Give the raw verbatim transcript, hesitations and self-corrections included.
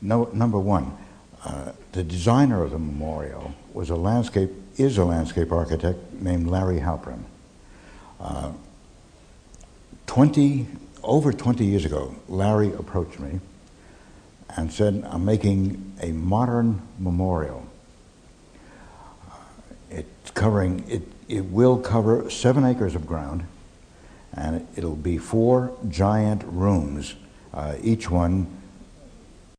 no, number one, uh, the designer of the memorial was a landscape, is a landscape architect named Larry Halprin. Uh, twenty, over twenty years ago, Larry approached me and said, I'm making a modern memorial. Uh, it's covering, it, it will cover seven acres of ground, and it, it'll be four giant rooms, uh, each one